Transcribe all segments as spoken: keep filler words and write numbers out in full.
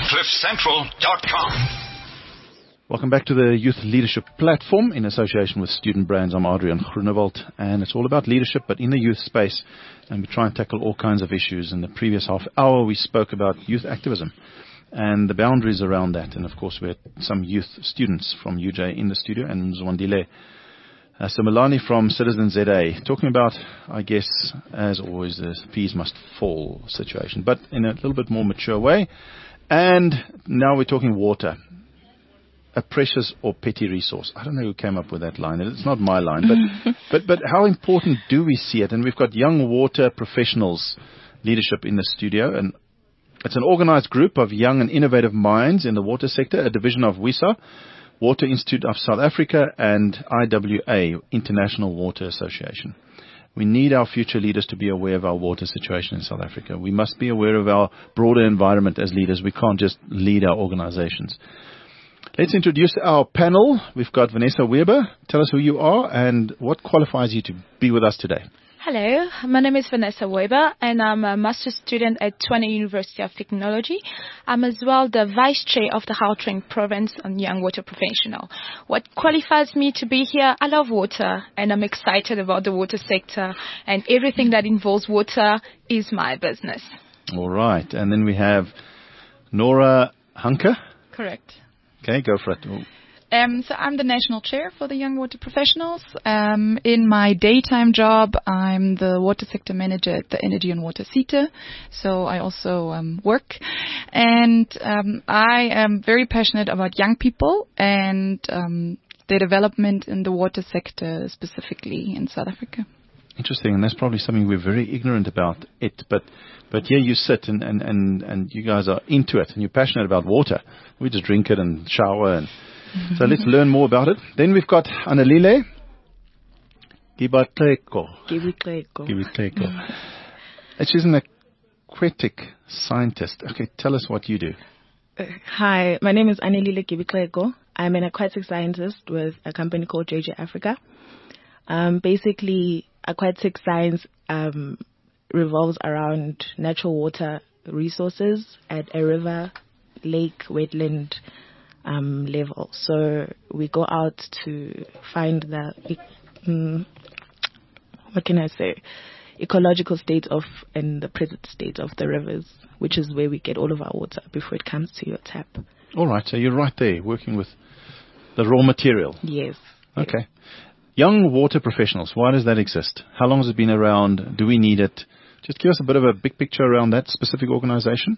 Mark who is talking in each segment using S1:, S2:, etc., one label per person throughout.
S1: cliff central dot com.
S2: Welcome back to the Youth Leadership Platform in association with Student Brands. I'm Adrian Groenewald, and it's all about leadership, but in the youth space, and we try and tackle all kinds of issues. In the previous half hour, we spoke about youth activism and the boundaries around that, and of course, we had some youth students from U J in the studio, and Zwandile uh, Similani from Citizen Z A, talking about, I guess, as always, the peas must fall situation, but in a little bit more mature way. And now we're talking water. A precious or petty resource. I don't know who came up with that line. It's not my line, but but but how important do we see it? And we've got young water professionals leadership in the studio, and it's an organized group of young and innovative minds in the water sector, a division of WISA, Water Institute of South Africa, and I W A, International Water Association. We need our future leaders to be aware of our water situation in South Africa. We must be aware of our broader environment as leaders. We can't just lead our organizations. Let's introduce our panel. We've got Vanessa Weber. Tell us who you are and what qualifies you to be with us today.
S3: Hello, my name is Vanessa Weber, and I'm a master's student at Tshwane University of Technology. I'm as well the vice chair of the Gauteng Province on Young Water Professional. What qualifies me to be here? I love water, and I'm excited about the water sector, and everything that involves water is my business.
S2: All right, and then we have Nora Hunker.
S4: Correct.
S2: Okay, go for it.
S4: Um, so I'm the national chair for the Young Water Professionals. Um, in my daytime job, I'm the water sector manager at the Energy and Water C E T A. So I also um, work. And um, I am very passionate about young people and um, their development in the water sector, specifically in South Africa.
S2: Interesting, and that's probably something we're very ignorant about it, but but here you sit and, and, and, and you guys are into it and you're passionate about water. We just drink it and shower, and so let's learn more about it. Then we've got Annalile Gibatleko.
S5: Gibatleko.
S2: Gibatleko. She's an aquatic scientist. Okay, tell us what you do.
S5: Uh, hi, my name is Annalile Gibatleko. I'm an aquatic scientist with a company called J J Africa. Um, basically, aquatic science um, revolves around natural water resources at a river, lake, wetland um, level. So we go out to find the, um, what can I say, ecological state of and the present state of the rivers, which is where we get all of our water before it comes to your tap.
S2: All right, so you're right there working with the raw material.
S5: Yes.
S2: Okay.
S5: Yes.
S2: Young water professionals, why does that exist? How long has it been around? Do we need it? Just give us a bit of a big picture around that specific organization.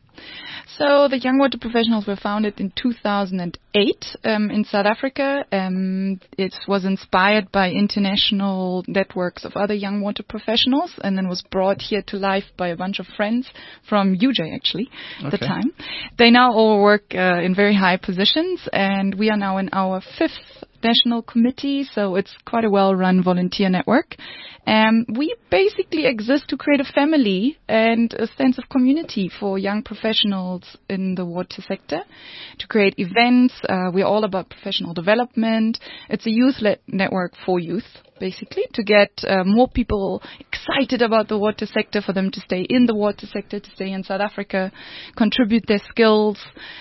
S4: So the Young Water Professionals were founded in two thousand eight um, in South Africa. Um, it was inspired by international networks of other young water professionals, and then was brought here to life by a bunch of friends from U J, actually, at
S2: okay.
S4: the time. They now all work uh, in very high positions, and we are now in our fifth national committee, so it's quite a well-run volunteer network. Um, we basically exist to create a family and a sense of community for young professionals in the water sector, to create events. Uh, we're all about professional development. It's a youth-led network for youth, basically, to get uh, more people excited about the water sector, for them to stay in the water sector, to stay in South Africa, contribute their skills.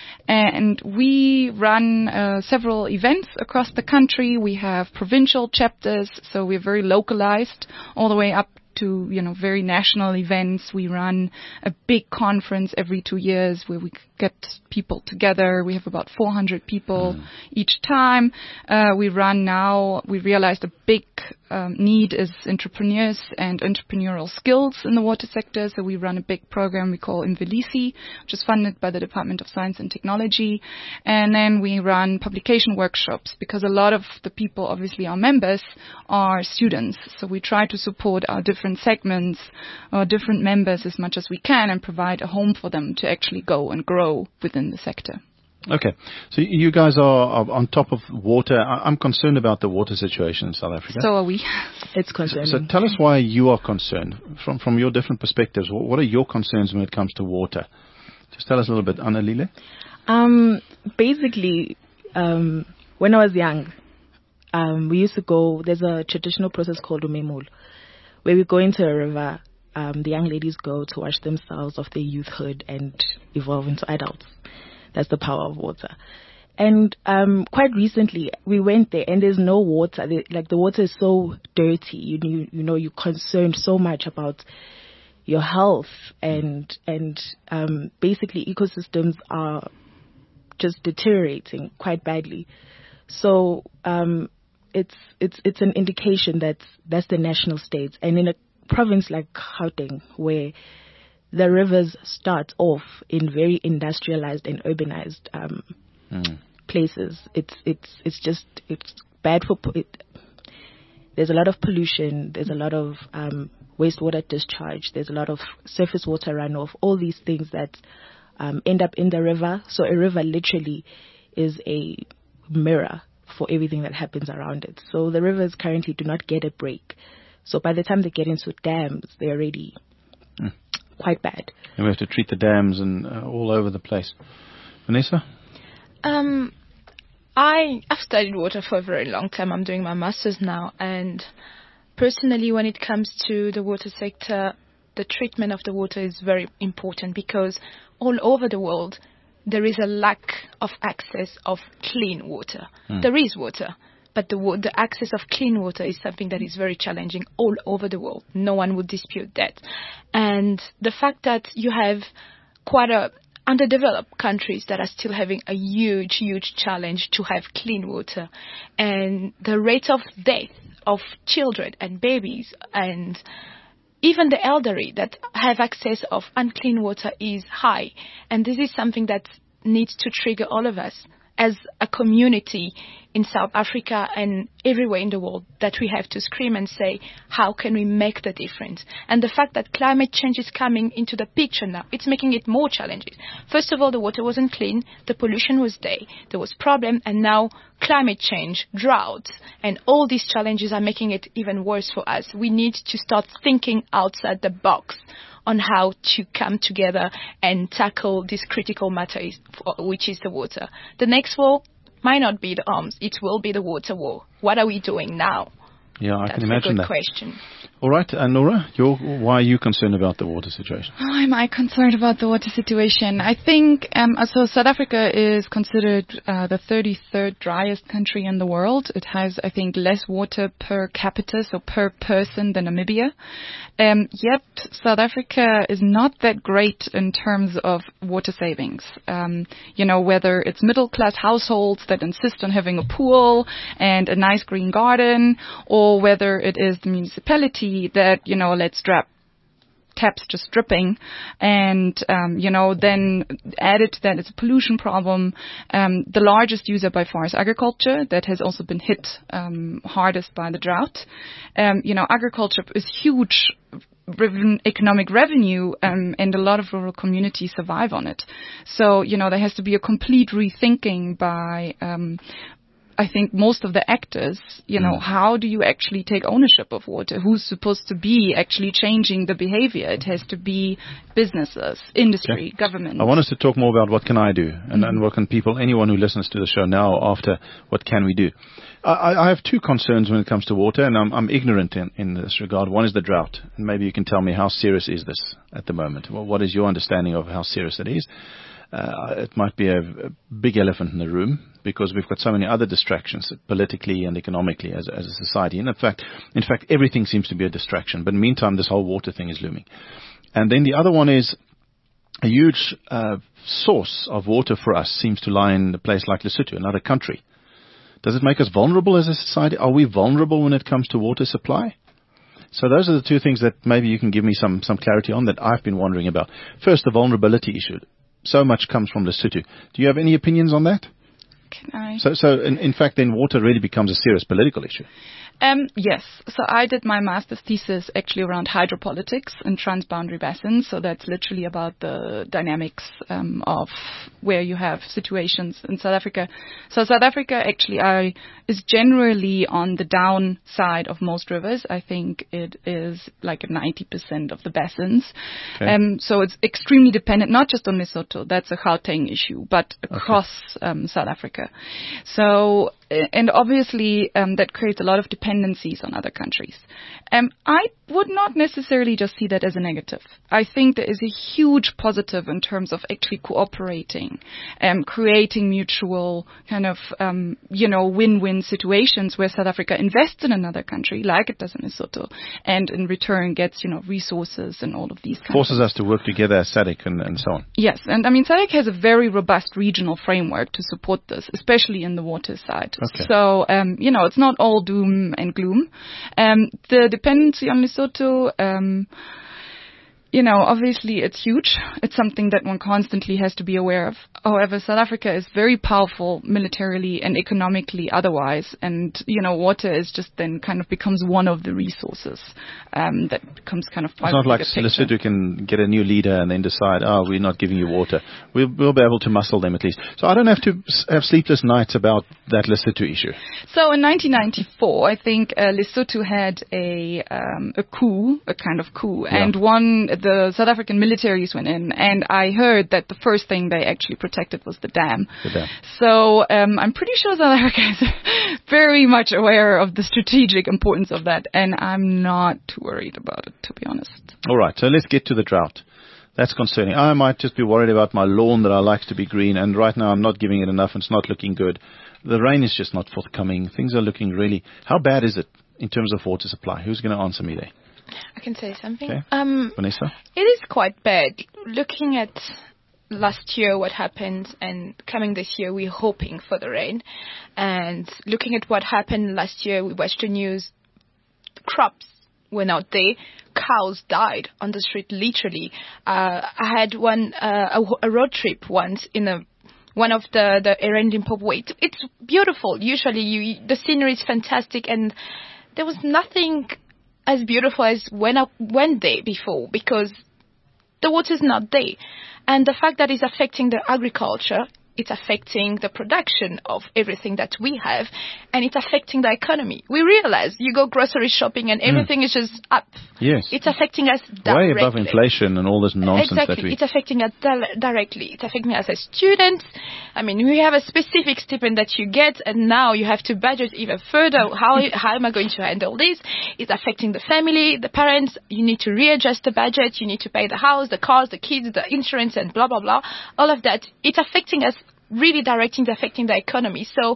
S4: And we run uh, several events across the country. We have provincial chapters, so we're very localized, all the way up to, you know, very national events. We run a big conference every two years where we get people together. We have about four hundred people mm. each time. Uh, we run now, we realized a big um, need is entrepreneurs and entrepreneurial skills in the water sector. So we run a big program we call Imvelisi, which is funded by the Department of Science and Technology. And then we run publication workshops, because a lot of the people, obviously our members, are students. So we try to support our different segments, our different members as much as we can, and provide a home for them to actually go and grow within the sector.
S2: Okay, so you guys are, are on top of water. I'm concerned about the water situation in South Africa.
S4: So are we.
S5: It's concerning.
S2: So, so tell us why you are concerned from from your different perspectives. What are your concerns when it comes to water? Just tell us a little bit, Annalile.
S5: Um, basically, um, when I was young, um, we used to go. There's a traditional process called umemul, where we go into a river. Um, the young ladies go to wash themselves of their youthhood and evolve into adults. That's the power of water. And um, quite recently, we went there, and there's no water. The, like the water is so dirty. You, you you know you're concerned so much about your health, and and um, basically ecosystems are just deteriorating quite badly. So um, it's it's it's an indication that that's the national states, and in a province like Gauteng, where the rivers start off in very industrialized and urbanized um, mm. places. It's it's it's just it's bad for po- it. There's a lot of pollution. There's a lot of um, wastewater discharge. There's a lot of surface water runoff. All these things that um, end up in the river. So a river literally is a mirror for everything that happens around it. So the rivers currently do not get a break. So by the time they get into dams, they're already mm. quite bad.
S2: And we have to treat the dams and uh, all over the place. Vanessa?
S3: Um, I, I've studied water for a very long time. I'm doing my master's now. And personally, when it comes to the water sector, the treatment of the water is very important, because all over the world, there is a lack of access of clean water. Mm. There is water, but the, wa- the access of clean water is something that is very challenging all over the world. No one would dispute that. And the fact that you have quite a underdeveloped countries that are still having a huge, huge challenge to have clean water, and the rate of death of children and babies and even the elderly that have access of unclean water is high. And this is something that needs to trigger all of us as a community in South Africa and everywhere in the world, that we have to scream and say, how can we make the difference? And the fact that climate change is coming into the picture now, it's making it more challenging. First of all, the water wasn't clean, the pollution was there, there was problem, and now climate change, droughts, and all these challenges are making it even worse for us. We need to start thinking outside the box on how to come together and tackle this critical matter, is, which is the water. The next war might not be the arms, it will be the water war. What are we doing now?
S2: Yeah, I
S3: That's
S2: can imagine
S3: a good
S2: that.
S3: question.
S2: All right, uh, Nora, you're, why are you concerned about the water situation?
S4: Why am I concerned about the water situation? I think, um, so South Africa is considered uh, the thirty-third driest country in the world. It has, I think, less water per capita, so per person, than Namibia. Um, yet South Africa is not that great in terms of water savings. Um, you know, whether it's middle-class households that insist on having a pool and a nice green garden, or whether it is the municipality that, you know, let's drop taps just dripping, and, um, you know, then added to that is a pollution problem. Um, the largest user by far is agriculture. That has also been hit um, hardest by the drought. Um, you know, agriculture is huge Reven- economic revenue, um, and a lot of rural communities survive on it. So, you know, there has to be a complete rethinking by um, I think most of the actors, you know, mm. how do you actually take ownership of water? Who's supposed to be actually changing the behavior? It has to be businesses, industry, okay. government.
S2: I want us to talk more about what can I do, and, mm. and what can people, anyone who listens to the show now after, what can we do? I, I have two concerns when it comes to water, and I'm, I'm ignorant in, in this regard. One is the drought, and maybe you can tell me, how serious is this at the moment? Well, what is your understanding of how serious it is? Uh, it might be a, a big elephant in the room, because we've got so many other distractions politically and economically as, as a society. And in fact, in fact, everything seems to be a distraction. But in the meantime, this whole water thing is looming. And then the other one is a huge uh, source of water for us seems to lie in a place like Lesotho, another country. Does it make us vulnerable as a society? Are we vulnerable when it comes to water supply? So those are the two things that maybe you can give me some, some clarity on, that I've been wondering about. First, the vulnerability issue. So much comes from Lesotho. Do you have any opinions on that?
S4: Can I?
S2: So, so in, in fact, then water really becomes a serious political issue.
S4: Um, yes. So I did my master's thesis actually around hydropolitics and transboundary basins. So that's literally about the dynamics um, of where you have situations in South Africa. So South Africa actually I, is generally on the downside of most rivers. I think it is like ninety percent of the basins. Okay. Um, so it's extremely dependent, not just on Lesotho. That's a Gauteng issue, but across okay. um, South Africa. So and obviously um, that creates a lot of dependencies on other countries. Um, I would not necessarily just see that as a negative. I think there is a huge positive in terms of actually cooperating, um, creating mutual kind of, um, you know, win-win situations where South Africa invests in another country, like it does in Lesotho, and in return gets, you know, resources and all of these kinds
S2: Forces
S4: of
S2: us to work together as SADC and, and so on.
S4: Yes, and I mean, SADC has a very robust regional framework to support this, especially in the water side.
S2: Okay.
S4: So, um, you know, it's not all doom and gloom. Um, the dependency on Lesotho, um, you know, obviously it's huge. It's something that one constantly has to be aware of. However, South Africa is very powerful militarily and economically otherwise. And, you know, water is just then kind of becomes one of the resources um, that becomes kind of part
S2: It's
S4: of
S2: not like
S4: the picture.
S2: Lesotho can get a new leader and then decide, oh, we're not giving you water. We'll, we'll be able to muscle them at least. So I don't have to s- have sleepless nights about that Lesotho issue.
S4: So in nineteen ninety-four, I think uh, Lesotho had a um, a coup, a kind of coup,
S2: Yeah.
S4: and one the South African militaries went in, and I heard that the first thing they actually protected was the dam.
S2: The dam.
S4: So um, I'm pretty sure South Africa is very much aware of the strategic importance of that, and I'm not too worried about it, to be honest.
S2: All right, so let's get to the drought. That's concerning. I might just be worried about my lawn that I like to be green, and right now I'm not giving it enough and it's not looking good. The rain is just not forthcoming. Things are looking really... How bad is it in terms of water supply? Who's going to answer me there?
S3: I can say something.
S2: Okay.
S3: Um,
S2: Vanessa?
S3: It is quite bad. Looking at last year, what happened, and coming this year, we're hoping for the rain. And looking at what happened last year, we watched the news. Crops were not there. Cows died on the street, literally. Uh, I had one uh, a, a road trip once in a one of the the Limpopo way. It, it's beautiful. Usually, you the scenery is fantastic, and there was nothing as beautiful as when I went there before, because the water's not there. And the fact that it's affecting the agriculture, it's affecting the production of everything that we have, and it's affecting the economy. We realize you go grocery shopping and everything mm. is just up.
S2: Yes.
S3: It's affecting us directly.
S2: Way above inflation and all this nonsense
S3: exactly.
S2: that we...
S3: It's affecting us di- directly. It's affecting us as students. I mean, we have a specific stipend that you get, and now you have to budget even further. How how am I going to handle this? It's affecting the family, the parents. You need to readjust the budget. You need to pay the house, the cars, the kids, the insurance, and blah, blah, blah. All of that. It's affecting us really directly, affecting the economy. So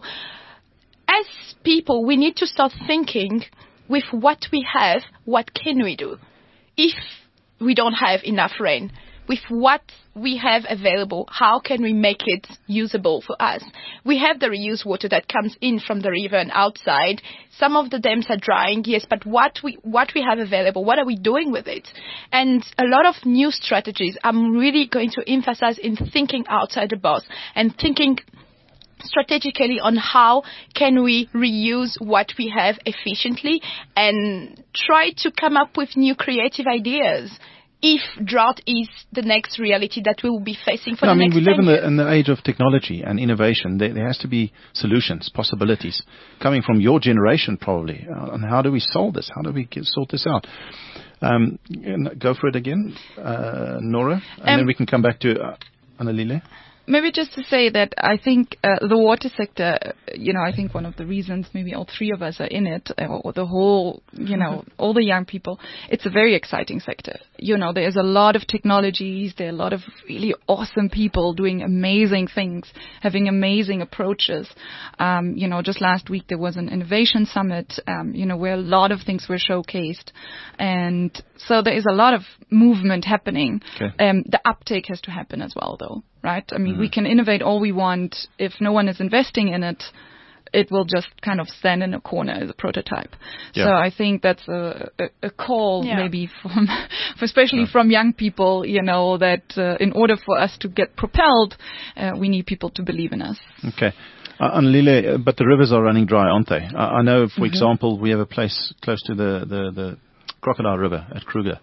S3: as people, we need to start thinking with what we have, what can we do? If we don't have enough rain, with what we have available, how can we make it usable for us? We have the reused water that comes in from the river and outside. Some of the dams are drying, yes, but what we what we have available, what are we doing with it? And a lot of new strategies, I'm really going to emphasize in thinking outside the box and thinking strategically on how can we reuse what we have efficiently and try to come up with new creative ideas if drought is the next reality that we will be facing for
S2: no,
S3: the
S2: I mean,
S3: next
S2: we live in
S3: years.
S2: the, in the age of technology and innovation. There, there has to be solutions, possibilities, coming from your generation probably. Uh, and how do we solve this? How do we get, sort this out? Um, go for it again, uh, Nora, and
S4: um,
S2: then we can come back to uh, Annalile.
S4: Maybe just to say that I think uh, the water sector, you know, I think one of the reasons maybe all three of us are in it, or the whole, you know, all the young people, it's a very exciting sector. You know, there's a lot of technologies, there are a lot of really awesome people doing amazing things, having amazing approaches. Um, you know, just last week there was an innovation summit, um, you know, where a lot of things were showcased. And so there is a lot of movement happening.
S2: Okay.
S4: Um, the uptake has to happen as well, though. Right? I mean, mm-hmm. we can innovate all we want. If no one is investing in it, it will just kind of stand in a corner as a prototype. Yeah. So I think that's a, a, a call yeah. maybe from, especially yeah. from young people, you know, that uh, in order for us to get propelled, uh, we need people to believe in us.
S2: Okay. Uh, Annalile, but the rivers are running dry, aren't they? I, I know, for mm-hmm. example, we have a place close to the, the, the Crocodile River at Kruger.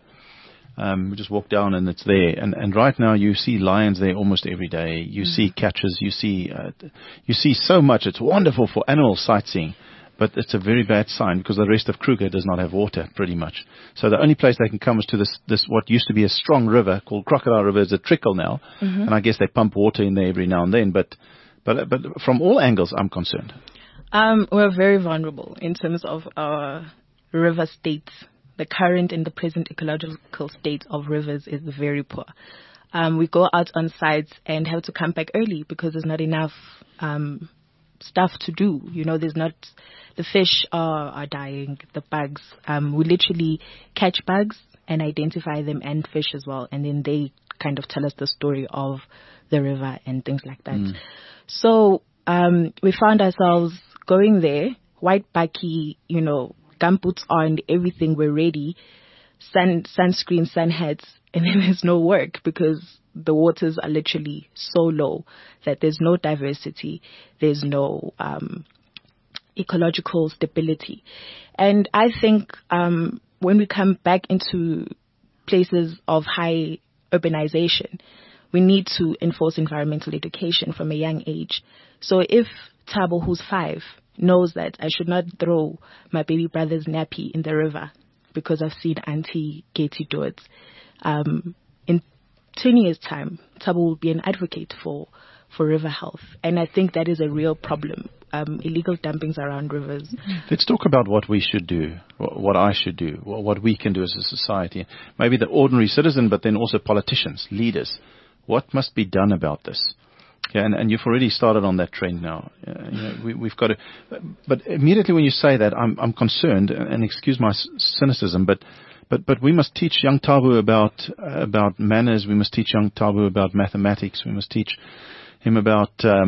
S2: Um, we just walk down and it's there. And, and right now you see lions there almost every day. You mm-hmm. see catches. You see uh, you see so much. It's wonderful for animal sightseeing, but it's a very bad sign because the rest of Kruger does not have water pretty much. So the only place they can come is to this, this what used to be a strong river called Crocodile River. Is a trickle now, mm-hmm. and I guess they pump water in there every now and then. But but but from all angles, I'm concerned.
S5: Um, we're very vulnerable in terms of our river states. The current and the present ecological state of rivers is very poor. Um, we go out on sites and have to come back early because there's not enough um, stuff to do. You know, there's not, the fish are, are dying, the bugs. Um, we literally catch bugs and identify them and fish as well. And then they kind of tell us the story of the river and things like that. Mm. So um, we found ourselves going there, white bucky, you know, gumboots on, everything, we're ready, sun, sunscreen, sun hats, and then there's no work because the waters are literally so low that there's no diversity, there's no um, ecological stability. And I think um, when we come back into places of high urbanization, we need to enforce environmental education from a young age. So if Thabo, who's five, knows that I should not throw my baby brother's nappy in the river because I've seen Auntie Katie do it, um, in ten years' time, Thabo will be an advocate for, for river health. And I think that is a real problem. Um, illegal dumpings around rivers.
S2: Let's talk about what we should do, what I should do, what we can do as a society. Maybe the ordinary citizen, but then also politicians, leaders. What must be done about this? Yeah, and, and you've already started on that trend now. Uh, you know, we, we've got to, but immediately when you say that, I'm, I'm concerned, and excuse my cynicism, but, but, but we must teach young Thabo about uh, about manners. We must teach young Thabo about mathematics. We must teach him about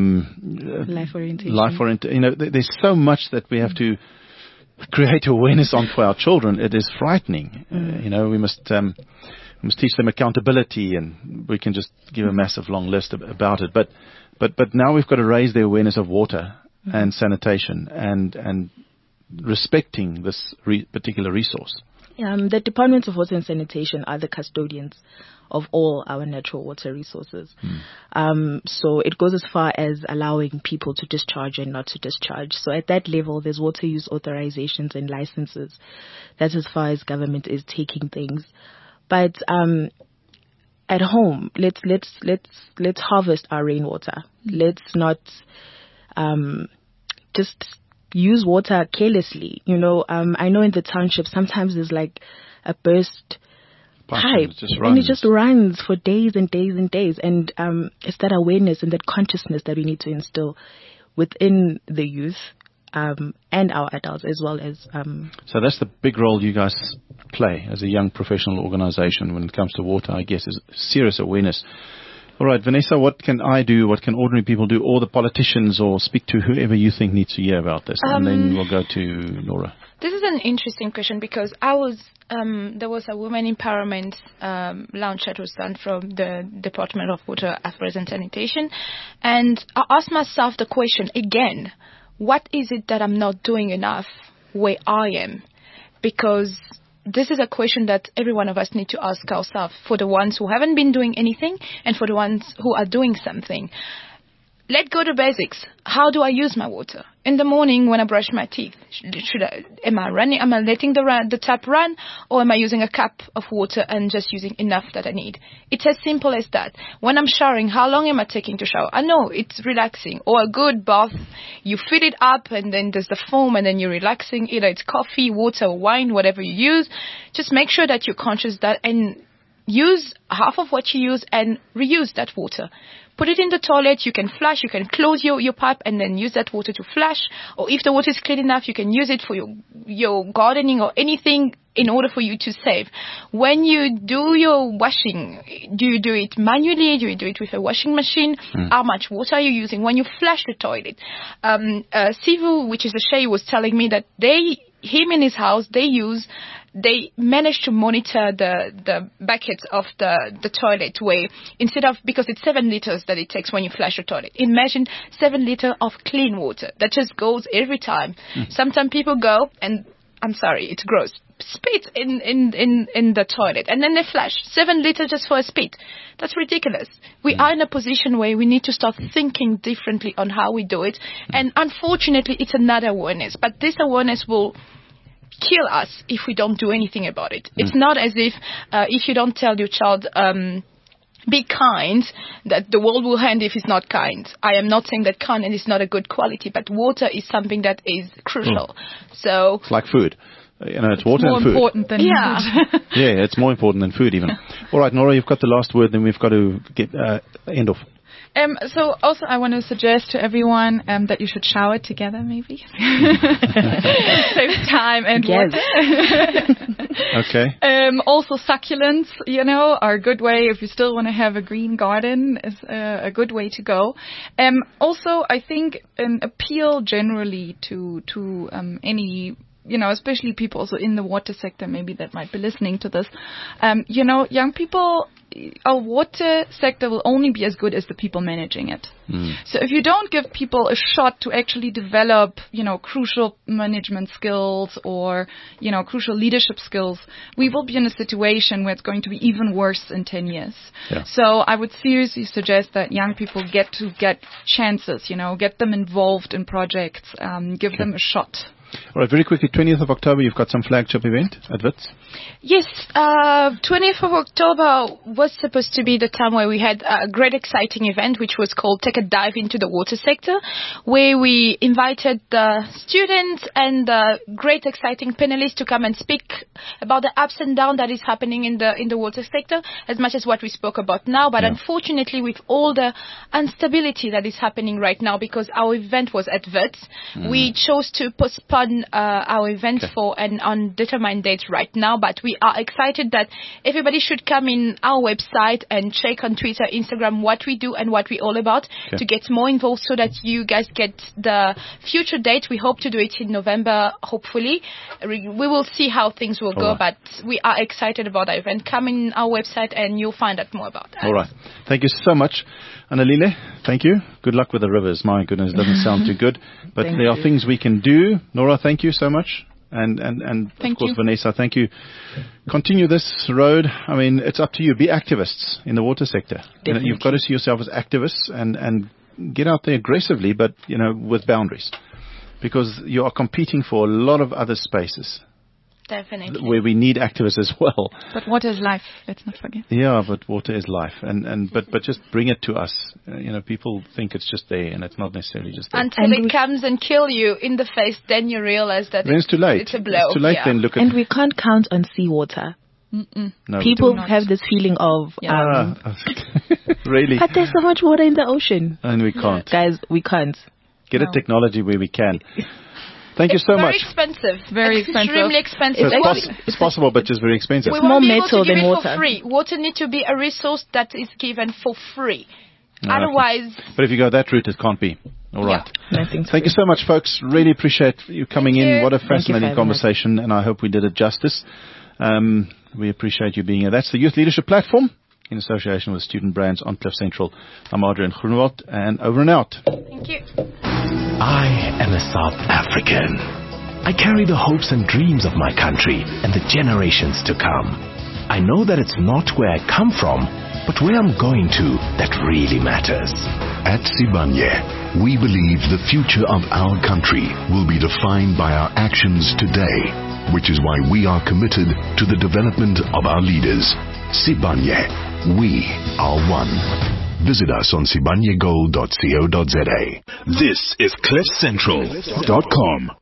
S2: um,
S5: life orientation.
S2: Life orient. You know, th- there's so much that we have to create awareness on for our children. It is frightening. Mm. Uh, you know, we must. Um, We must teach them accountability, and we can just give a massive long list ab- about it. But, but, but now we've got to raise the awareness of water mm-hmm. and sanitation and and respecting this re- particular resource.
S5: Um, the Department of Water and Sanitation are the custodians of all our natural water resources. Mm. Um, so it goes as far as allowing people to discharge and not to discharge. So at that level, there's water use authorizations and licenses. That's as far as government is taking things. But um, at home, let's let's let's let's harvest our rainwater. Let's not um, just use water carelessly. You know, um, I know in the township sometimes there's like a burst pipe, pipe
S2: it
S5: and it just runs for days and days and days. And um, it's that awareness and that consciousness that we need to instill within the youth. Um, and our adults as well as... Um,
S2: so that's the big role you guys play as a young professional organization when it comes to water, I guess, is serious awareness. All right, Vanessa, what can I do? What can ordinary people do? Or the politicians, or speak to whoever you think needs to hear about this. Um, and then we'll go to Nora.
S3: This is an interesting question because I was... Um, there was a women empowerment um, launch that was done from the Department of Water, Affairs and Sanitation. And I asked myself the question again, what is it that I'm not doing enough where I am? Because this is a question that every one of us need to ask ourselves, for the ones who haven't been doing anything and for the ones who are doing something. Let's go to basics. How do I use my water? In the morning when I brush my teeth, should, should I, am I running, am I letting the, run, the tap run, or am I using a cup of water and just using enough that I need? It's as simple as that. When I'm showering, how long am I taking to shower? I know it's relaxing. Or a good bath, you fill it up and then there's the foam and then you're relaxing. Either it's coffee, water, wine, whatever you use. Just make sure that you're conscious that and use half of what you use and reuse that water. Put it in the toilet, you can flush, you can close your, your pipe and then use that water to flush. Or if the water is clean enough, you can use it for your, your gardening or anything in order for you to save. When you do your washing, do you do it manually? Do you do it with a washing machine? Mm. How much water are you using? When you flush the toilet? Um, uh, Sivu, which is a Shay, was telling me that they, him in his house, they use they managed to monitor the, the buckets of the, the toilet where instead of, because it's seven liters that it takes when you flush the toilet. Imagine seven liters of clean water that just goes every time. Mm. Sometimes people go and, I'm sorry, it's gross, spit in, in, in, in the toilet and then they flush seven liters just for a spit. That's ridiculous. We mm. are in a position where we need to start thinking differently on how we do it. Mm. And unfortunately, it's another awareness, but this awareness will kill us if we don't do anything about it. Mm. It's not as if uh, if you don't tell your child um, be kind, that the world will end if it's not kind. I am not saying that kindness is not a good quality, but water is something that is crucial. Mm. So
S2: it's like food. You know, it's,
S4: it's
S2: water
S4: more
S2: and food.
S4: important than
S3: yeah.
S4: food.
S2: Yeah, it's more important than food even. All right, Nora, you've got the last word, then we've got to get uh, end off.
S4: Um, so also I want to suggest to everyone um, that you should shower together maybe. Save time and
S5: yes.
S4: water.
S2: Okay.
S4: Um, also succulents, you know, are a good way if you still want to have a green garden is uh, a good way to go. Um, also, I think an appeal generally to, to um, any you know, especially people also in the water sector maybe that might be listening to this. Um, you know, young people, our water sector will only be as good as the people managing it. Mm. So if you don't give people a shot to actually develop, you know, crucial management skills or, you know, crucial leadership skills, we will be in a situation where it's going to be even worse in ten years. Yeah. So I would seriously suggest that young people get to get chances, you know, get them involved in projects, um, give okay. them a shot.
S2: All right, very quickly, twentieth of October, you've got some flagship event at Wits.
S3: Yes, uh, twentieth of October was supposed to be the time where we had a great exciting event, which was called Take a Dive into the Water Sector, where we invited the students and the great exciting panelists to come and speak about the ups and downs that is happening in the in the water sector, as much as what we spoke about now. But yeah. unfortunately, with all the instability that is happening right now, because our event was at Wits, mm. we chose to postpone Uh, our event okay. for an undetermined date right now, but we are excited that everybody should come in our website and check on Twitter, Instagram what we do and what we're all about okay. to get more involved so that you guys get the future date. We hope to do it in November, hopefully. We will see how things will all go, right. but we are excited about the event. Come in our website and you'll find out more about that.
S2: All right. Thank you so much. Annalile, thank you. Good luck with the rivers. My goodness, it doesn't sound too good. But there you. are things we can do. Nora, thank you so much. And, and, and of course, you. Vanessa, thank you. Continue this road. I mean, it's up to you. Be activists in the water sector. You know, you've got to see yourself as activists and, and get out there aggressively, but, you know, with boundaries. Because you are competing for a lot of other spaces.
S3: Definitely.
S2: Where we need activists as well.
S4: But water is life. Let's not forget.
S2: Yeah, but water is life, and and but but just bring it to us. Uh, you know, people think it's just there, and it's not necessarily just there.
S3: Until and it comes and kill you in the face, then you realize that
S2: then it's, it's too late.
S3: It's a blow.
S2: It's too late.
S3: Yeah.
S2: Then look at.
S5: And we can't count on seawater.
S2: No,
S5: people have this feeling of
S2: yeah.
S5: um,
S2: ah, really.
S5: But there's so much water in the ocean,
S2: and we can't,
S5: yeah. guys. We can't
S2: get no. a technology where we can. Thank
S3: it's
S2: you so
S3: very
S2: much.
S3: Expensive.
S4: Very
S3: it's
S4: expensive.
S3: Extremely expensive.
S2: So it's, poss- it's possible, but just very expensive.
S3: We
S5: it's more metal
S3: than
S5: water.
S3: For free. Water needs to be a resource that is given for free.
S2: No,
S3: Otherwise...
S2: Okay. But if you go that route, it can't be. All right.
S3: Yeah.
S2: Thank true. you so much, folks. Really appreciate you coming
S3: Thank
S2: in.
S3: You.
S2: What a fascinating conversation,
S5: us.
S2: and I hope we did it justice. Um, we appreciate you being here. That's the Youth Leadership Platform in association with Student Brands on Cliff Central. I'm Adrian Groenewald, and over and out.
S3: Thank you.
S6: I am a South African. I carry the hopes and dreams of my country and the generations to come. I know that it's not where I come from, but where I'm going to that really matters.
S7: At Sibanye, we believe the future of our country will be defined by our actions today, which is why we are committed to the development of our leaders. Sibanye, we are one. Visit us on sibanye gold dot co dot za.
S1: This is cliff central dot com.